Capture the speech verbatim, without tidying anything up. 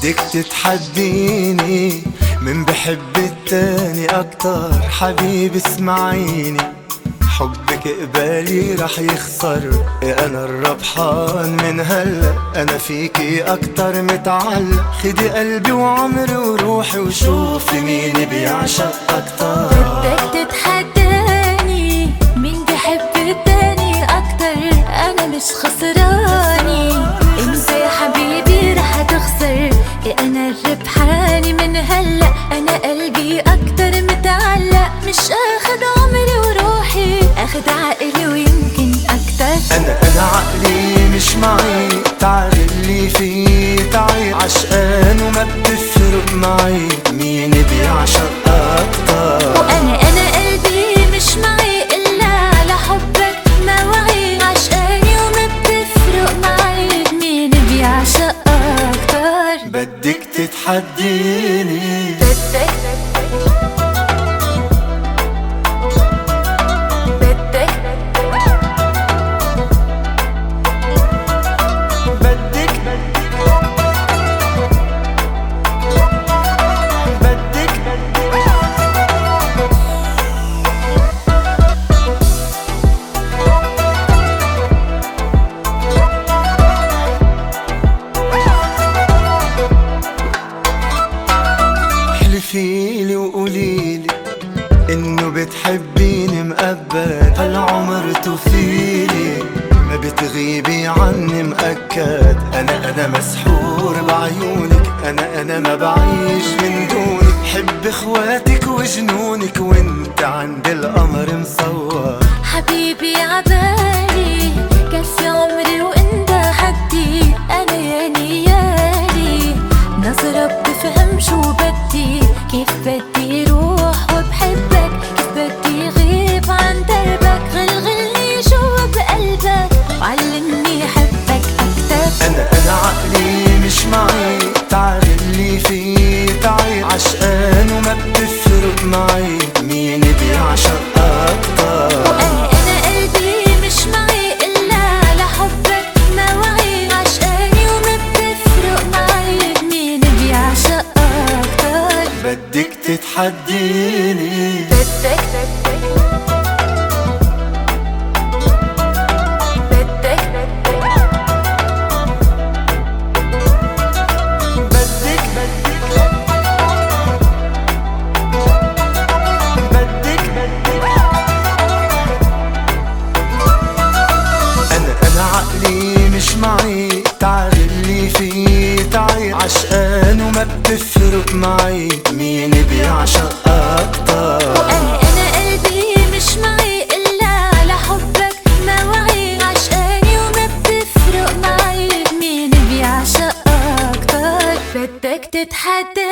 بدك تتحديني من بحب التاني اكتر. حبيبي اسمعيني، حبك قبالي رح يخسر، انا الربحان من هلا. انا فيكي اكتر متعلق، خدي قلبي وعمري وروحي وشوفي مين بيعشق اكتر. بدك تتحداني مين بحب التاني اكتر، انا مش خسراني. انت يا حبيبي رح تخسر، انا الربحاني من هلا. انا قلبي اكتر متعلق، مش اخد عمري وروحي، اخد عقلي ويمكن اكتر. انا انا عقلي مش معي، تعالي اللي فيه تعي. عشقان وما بتفرق معي مين بيعشق اكتر. وانا انا قلبي مش معي الا على حبك نوعي. عشقاني وما بتفرق معي مين بيعشق اكتر. بدك تتحديني، بدك احلفيلي وقوليلي انه بتحبيني مقبل هالعمر توفيلي. ما بتغيبي عني مأكد، انا انا مسحور بعيونك. انا انا ما بعيش من دونك، حب اخواتك وجنونك وانت عند القمر مصور. حبيبي عبالي كفي عمري وانت حدي. انا يا نيالي نظرة بتفهم شو بدي، كيف بدي روح وبحبك، كيف بدي غيب عن دربك. غلغلني جوا بقلبك وعلمني احبك اكتر. انا انا عقلي مش معي، تعالي اللي فيه تعي. عشقان وما بتفرق معي مين بيعشق اكتر. وانا انا قلبي مش معي الا على حبك نوعي. عشقاني وما بتفرق معي مين بيعشق اكتر. بدك تتحديني، بدك مش معي، تعالي اللي فيه تعي. عشقان وما بتفرق معي مين بيعشق اكتر. وانا انا قلبي مش معي الا على حبك نوعي. عشقاني وما بتفرق معي مين بيعشق اكتر. بدك تتحدى